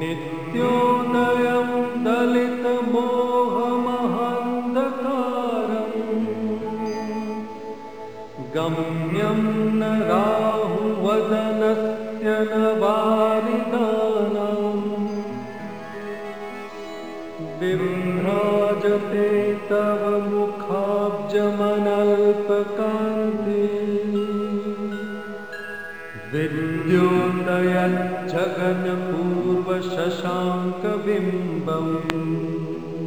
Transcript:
नित्योदयं दलितमोहमहन्धकारम् गम्यं न राहुवदनस्य न वारिदानाम् विभ्राजते तव मुखाब्जमनल्पकान्ति विद्योतयज्जगन्पूर्वशशाङ्कबिम्बम्